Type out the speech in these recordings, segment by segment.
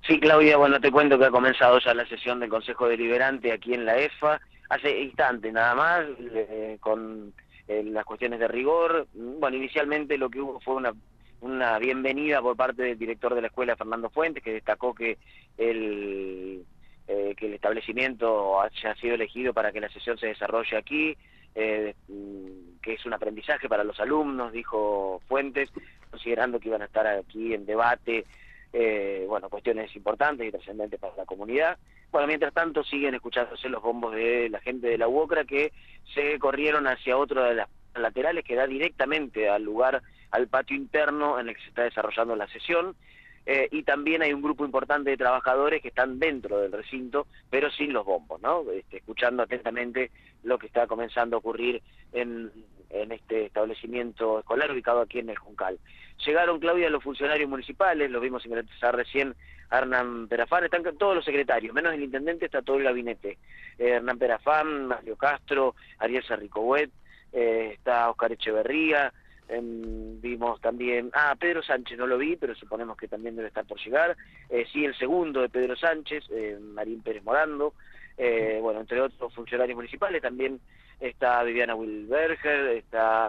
Sí, Claudia, bueno, te cuento que ha comenzado ya la sesión del Consejo Deliberante aquí en la EFA, hace instantes nada más, con las cuestiones de rigor. Bueno, inicialmente lo que hubo fue una bienvenida por parte del director de la escuela, Fernando Fuentes, que destacó que el establecimiento haya sido elegido para que la sesión se desarrolle aquí, que es un aprendizaje para los alumnos, dijo Fuentes, considerando que iban a estar aquí en debate, bueno, cuestiones importantes y trascendentes para la comunidad. Bueno, mientras tanto siguen escuchándose los bombos de la gente de la UOCRA que se corrieron hacia otro de las laterales que da directamente al lugar, al patio interno en el que se está desarrollando la sesión. Y también hay un grupo importante de trabajadores que están dentro del recinto, pero sin los bombos, ¿no? Escuchando atentamente lo que está comenzando a ocurrir en este establecimiento escolar ubicado aquí en el Juncal. Llegaron, Claudia, los funcionarios municipales, lo vimos ingresar recién a Hernán Perafán, están todos los secretarios, menos el intendente, está todo el gabinete. Hernán Perafán, Mario Castro, Ariel Sarricobuet, está Oscar Echeverría, vimos también, Pedro Sánchez no lo vi, pero suponemos que también debe estar por llegar, sí, el segundo de Pedro Sánchez, Marín Pérez Morando, bueno, entre otros funcionarios municipales, también está Viviana Wilberger, está,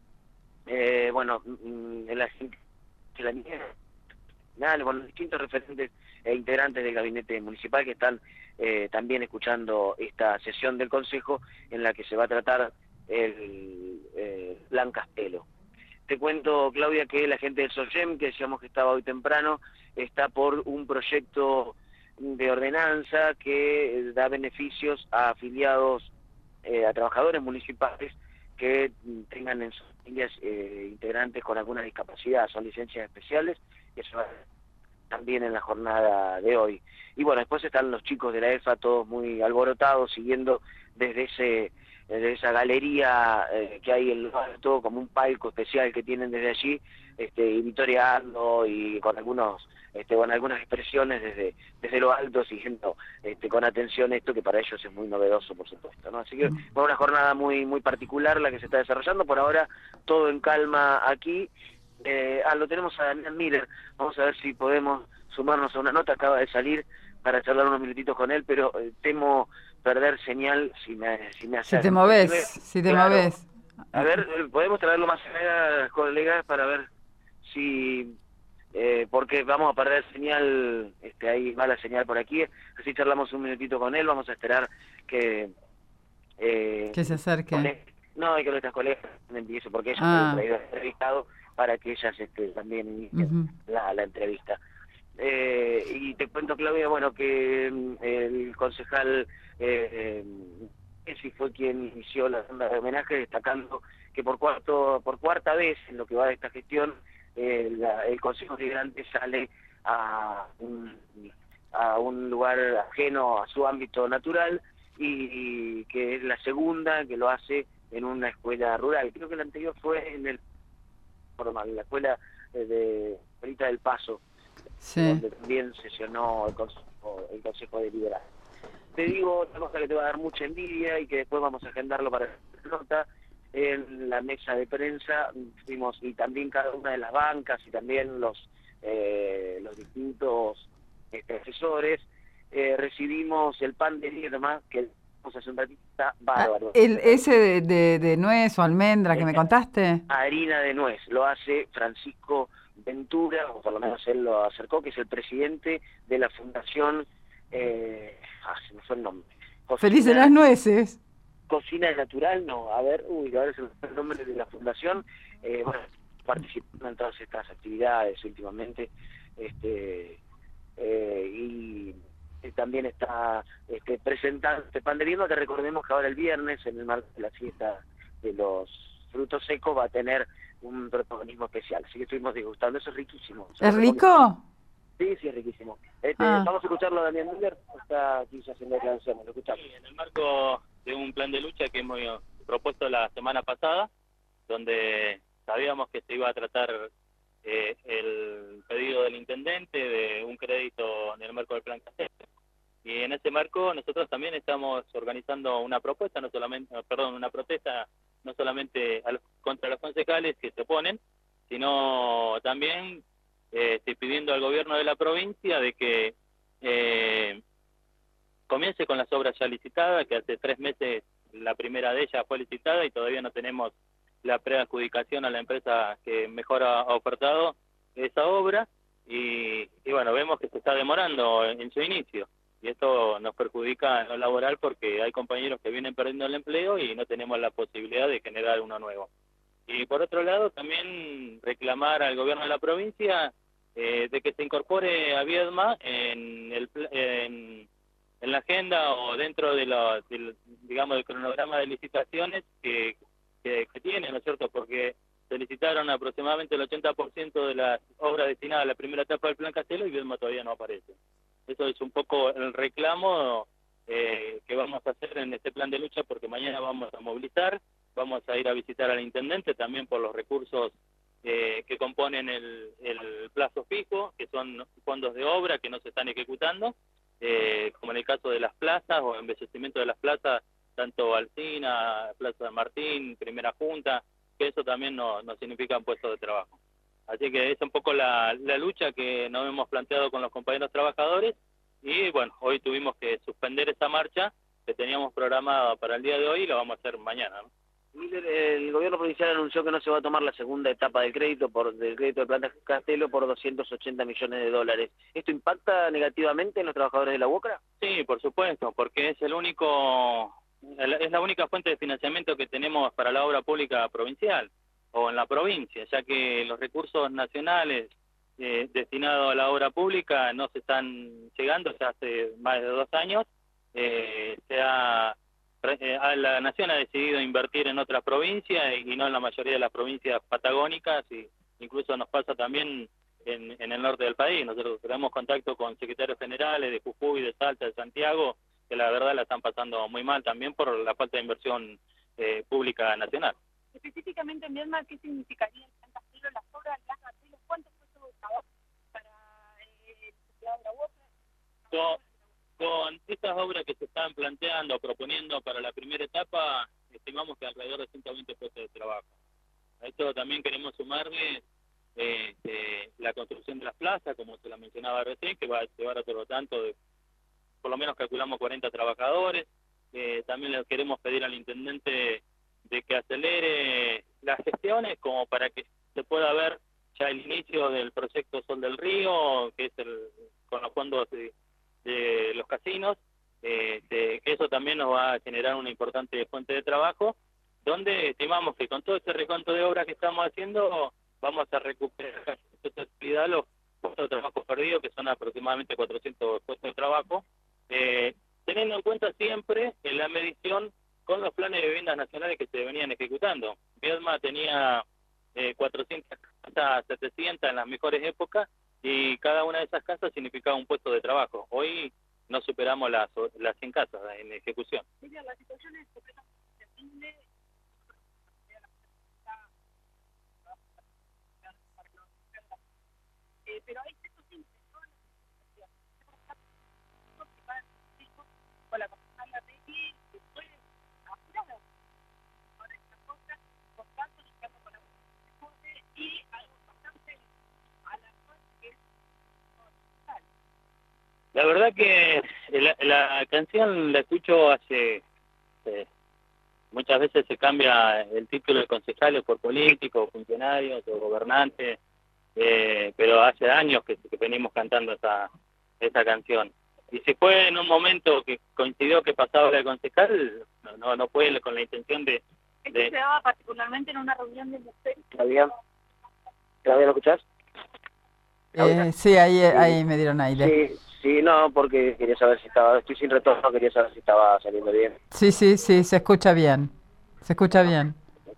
bueno, la gente de la niña, con los distintos referentes e integrantes del gabinete municipal que están también escuchando esta sesión del Consejo en la que se va a tratar el Plan Castelo. Te cuento, Claudia, que la gente del SOGEM, que decíamos que estaba hoy temprano, está por un proyecto de ordenanza que da beneficios a afiliados, a trabajadores municipales que tengan en sus familias integrantes con alguna discapacidad, son licencias especiales, y eso va también en la jornada de hoy. Y bueno, después están los chicos de la EFA, todos muy alborotados, siguiendo desde esa galería que hay en lo alto, como un palco especial que tienen desde allí, y vitoreando y con algunas expresiones desde lo alto, siguiendo con atención esto que para ellos es muy novedoso, por supuesto, ¿no? Así que fue una jornada muy particular la que se está desarrollando, por ahora todo en calma aquí. Lo tenemos a Daniel Miller, vamos a ver si podemos sumarnos a una nota, acaba de salir para charlar unos minutitos con él, pero temo perder señal si me Si te acerco. moves, Decime, si te claro, moves. a ver, podemos traerlo más allá, colegas, para ver si, porque vamos a perder señal, ahí va la señal por aquí, así charlamos un minutito con él, vamos a esperar que Que se acerque. no, y que nuestras colegas empiecen, porque ellas habían Ah, traído entrevistado para que ellas también inicien ujú. la entrevista. Y te cuento, Claudia, bueno, que el concejal Messi fue quien inició la ronda de homenaje, destacando que por cuarta vez en lo que va de esta gestión, el Consejo Deliberante sale a un lugar ajeno a su ámbito natural, y que es la segunda que lo hace en una escuela rural. Creo que la anterior fue en el formal, la escuela de Ahorita del Paso, Sí. donde también sesionó el Consejo Deliberante. Te digo otra cosa que te va a dar mucha envidia y que después vamos a agendarlo para la nota. En la mesa de prensa fuimos, y también cada una de las bancas y también los distintos asesores, recibimos el pan de Irma, que hace un ratito, está bárbaro. Ese de nuez o almendra que me contaste. Harina de nuez, lo hace Francisco Ventura, o por lo menos él lo acercó, que es el presidente de la fundación, se me fue el nombre, Felices las nueces. Cocina Natural, no, a ver, ahora se me fue el nombre de la fundación, bueno, participando en todas estas actividades últimamente, y también está presentando este pan de Viedma, que recordemos que ahora el viernes, en el marco de la fiesta de los frutos secos, va a tener un protagonismo especial, así que estuvimos disgustando, eso es riquísimo, se lo ¿Es recomiendo. rico? Sí, sí, es riquísimo. Ah, Vamos a escucharlo a Daniel Müller, está aquí haciendo declaraciones, lo escuchamos. Sí, en el marco de un plan de lucha que hemos propuesto la semana pasada, donde sabíamos que se iba a tratar el pedido del intendente de un crédito en el marco del plan Castelo. Y en ese marco nosotros también estamos organizando una propuesta, una protesta, no solamente contra los concejales que se oponen, sino también pidiendo al gobierno de la provincia de que comience con las obras ya licitadas, que hace 3 meses la primera de ellas fue licitada y todavía no tenemos la preadjudicación a la empresa que mejor ha ofertado esa obra, y bueno, vemos que se está demorando en su inicio, y esto nos perjudica en lo laboral porque hay compañeros que vienen perdiendo el empleo y no tenemos la posibilidad de generar uno nuevo. Y por otro lado, también reclamar al gobierno de la provincia de que se incorpore a Viedma en la agenda o dentro de digamos, del cronograma de licitaciones que tiene, ¿no es cierto? Porque se licitaron aproximadamente el 80% de las obras destinadas a la primera etapa del Plan Castelo y Viedma todavía no aparece. Eso es un poco el reclamo que vamos a hacer en este plan de lucha, porque mañana vamos a movilizar, vamos a ir a visitar al intendente también por los recursos que componen el plazo fijo, que son fondos de obra que no se están ejecutando, como en el caso de las plazas o embellecimiento de las plazas, tanto Alsina, Plaza de Martín, Primera Junta, que eso también nos significa un puesto de trabajo. Así que es un poco la lucha que nos hemos planteado con los compañeros trabajadores, y bueno, hoy tuvimos que suspender esa marcha que teníamos programada para el día de hoy y la vamos a hacer mañana, ¿no? Miller, el gobierno provincial anunció que no se va a tomar la segunda etapa del crédito de Plan Castelo por 280 millones de dólares. ¿Esto impacta negativamente en los trabajadores de la UOCRA? Sí, por supuesto, porque es la única fuente de financiamiento que tenemos para la obra pública provincial o en la provincia, ya que los recursos nacionales destinados a la obra pública no se están llegando ya hace más de 2 años. La Nación ha decidido invertir en otras provincias y no en la mayoría de las provincias patagónicas, y incluso nos pasa también en el norte del país. Nosotros tenemos contacto con secretarios generales de Jujuy, de Salta, de Santiago, que la verdad la están pasando muy mal también por la falta de inversión pública nacional. Específicamente en Viedma, ¿qué significaría el Plan Castelo, las obras, las Castelo? ¿Cuánto fue todo el trabajo para la obra UOCRA? Con estas obras que se están planteando, proponiendo para la primera etapa, estimamos que alrededor de 120 puestos de trabajo. A esto también queremos sumarle la construcción de las plazas, como se la mencionaba recién, que va a llevar otro tanto de, por lo menos calculamos 40 trabajadores. También le queremos pedir al intendente de que acelere las gestiones como para que se pueda ver ya el inicio del proyecto Sol del Río, que es con los fondos de los casinos, que eso también nos va a generar una importante fuente de trabajo, donde estimamos que con todo este recuento de obras que estamos haciendo vamos a recuperar los puestos de trabajo perdidos, que son aproximadamente 400 puestos de trabajo, teniendo en cuenta siempre en la medición con los planes de viviendas nacionales que se venían ejecutando. Viedma tenía 400 casas, 700 en las mejores épocas, y cada una de esas casas significaba un puesto de trabajo. Hoy no superamos las 100 casas en ejecución. Mira, la situación es completamente terrible. Pero hay ciertos índices, ¿no? Con la comisaria Regui, que fue apurada. Ahora estas cosas, por tanto, estamos con la comisaria y algo bastante alarmante que es la verdad que la canción la escucho hace... muchas veces se cambia el título de concejales por políticos, funcionarios o gobernantes, pero hace años que venimos cantando esa canción. Y si fue en un momento que coincidió que pasaba la concejal, no fue con la intención de... Esto se daba particularmente en una reunión de mujeres. ¿Claudia? ¿Claudia, lo escuchás? Sí, ahí me dieron aire. Sí, no, porque quería saber si estoy sin retorno, quería saber si estaba saliendo bien. Sí, se escucha bien. Se escucha bien.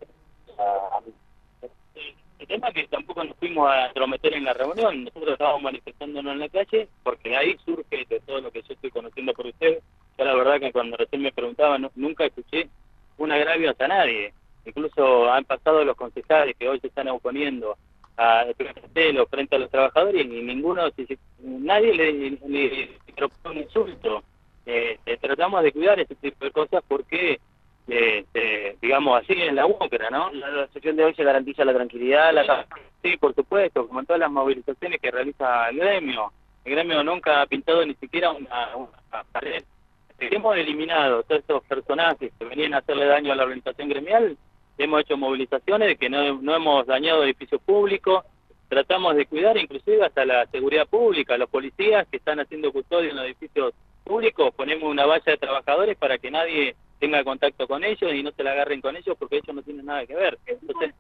El tema es que tampoco nos fuimos a entrometer en la reunión. Nosotros estábamos manifestándonos en la calle, porque ahí surge de todo lo que yo estoy conociendo por ustedes. Yo la verdad que cuando recién me preguntaban, nunca escuché un agravio hacia nadie. Incluso han pasado los concejales que hoy se están oponiendo al Plan Castelo frente a los trabajadores, y nadie le propone un insulto. Tratamos de cuidar ese tipo de cosas porque, digamos, así en la UOCRA, ¿no? La sesión de hoy se garantiza la tranquilidad, Sí, por supuesto, como en todas las movilizaciones que realiza el gremio. El gremio nunca ha pintado ni siquiera una pared. Hemos eliminado todos estos personajes que venían a hacerle daño a la organización gremial. Hemos hecho movilizaciones de que no hemos dañado edificios públicos. Tratamos de cuidar inclusive hasta la seguridad pública, los policías que están haciendo custodia en los edificios públicos. Ponemos una valla de trabajadores para que nadie tenga contacto con ellos y no se la agarren con ellos porque ellos no tienen nada que ver. Entonces,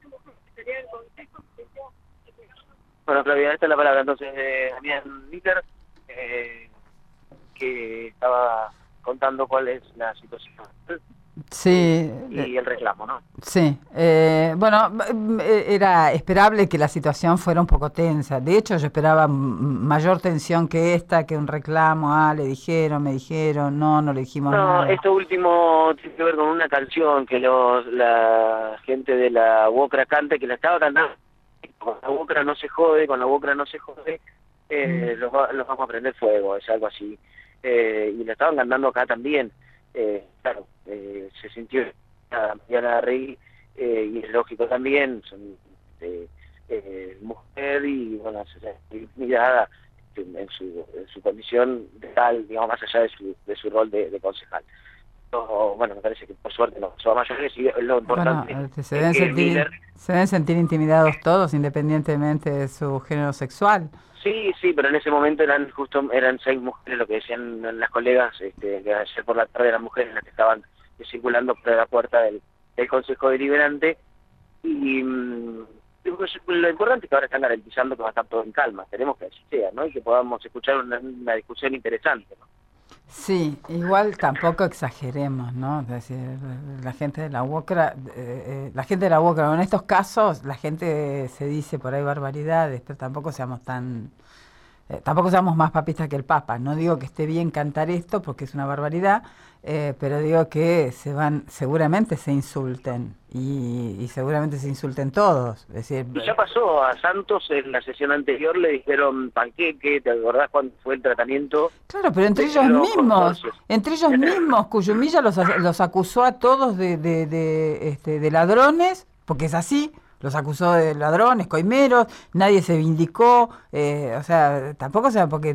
bueno, Flavia, esta es la palabra entonces de Damián Líter, que estaba contando cuál es la situación Sí, y el reclamo, ¿no? sí. Bueno, era esperable que la situación fuera un poco tensa. De hecho, yo esperaba mayor tensión que esta, que un reclamo. Le dijeron, me dijeron, no le dijimos nada. No, esto último tiene que ver con una canción que la gente de la UOCRA canta, que la estaba cantando. Con la UOCRA no se jode, con la UOCRA no se jode, los vamos a prender fuego, es algo así. Y la estaban cantando acá también. Claro, se sintió Mariana Rey, y es lógico también, son mujer y bueno, se mirada en su condición de tal, digamos, más allá de su rol de concejal. Bueno, me parece que por suerte no pasó a mayores y lo importante se deben sentir intimidados todos, independientemente de su género sexual. Sí, pero en ese momento eran 6 mujeres, lo que decían las colegas, que ayer por la tarde eran mujeres las que estaban circulando por la puerta del Consejo Deliberante, y lo importante es que ahora están garantizando que va a estar todo en calma. Esperemos que así sea, ¿no? Y que podamos escuchar una discusión interesante, ¿no? Sí, igual tampoco exageremos, ¿no? Es decir, la gente de la UOCRA, en estos casos la gente se dice por ahí barbaridades, pero tampoco seamos más papistas que el Papa. No digo que esté bien cantar esto porque es una barbaridad, pero digo que seguramente se insulten y seguramente se insulten todos. Es decir, y ya pasó a Santos en la sesión anterior, le dijeron panqueque, ¿te acordás cuando fue el tratamiento? Claro, pero entre ellos mismos, Cuyumilla los acusó a todos de ladrones, porque es así. Los acusó de ladrones, coimeros, nadie se vindicó, o sea, tampoco sea porque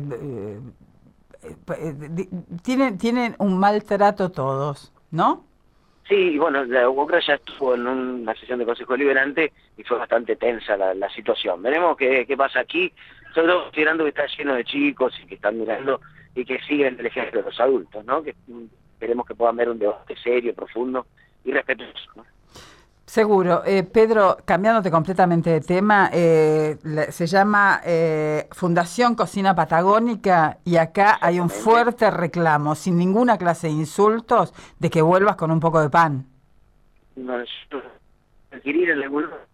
tienen un maltrato todos, ¿no? Sí, y bueno, la UOCRA ya estuvo en una sesión de Consejo Deliberante y fue bastante tensa la situación. Veremos qué pasa aquí, sobre todo considerando que está lleno de chicos y que están mirando y que siguen el ejemplo de los adultos, ¿no? Que esperemos que puedan ver un debate serio, profundo y respetuoso, ¿no? Seguro. Pedro, cambiándote completamente de tema, se llama Fundación Cocina Patagónica y acá hay un fuerte reclamo, sin ninguna clase de insultos, de que vuelvas con un poco de pan. No, adquirir el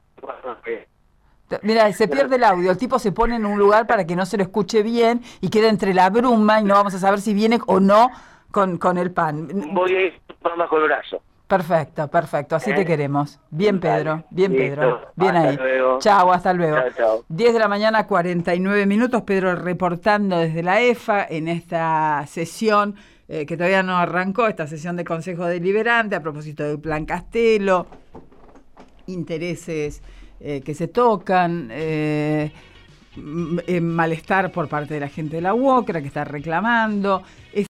Mira, se pierde el audio, el tipo se pone en un lugar para que no se lo escuche bien y queda entre la bruma y no vamos a saber si viene o no con el pan. Voy a ir bajo el brazo. Perfecto, así te queremos. Bien, Pedro, bien, Listo. Pedro, bien Hasta ahí. luego. Chau, hasta luego. Chao. 10 de la mañana, 49 minutos, Pedro reportando desde la EFA en esta sesión que todavía no arrancó, esta sesión de Consejo Deliberante a propósito del Plan Castelo, intereses que se tocan, malestar por parte de la gente de la UOCRA que está reclamando.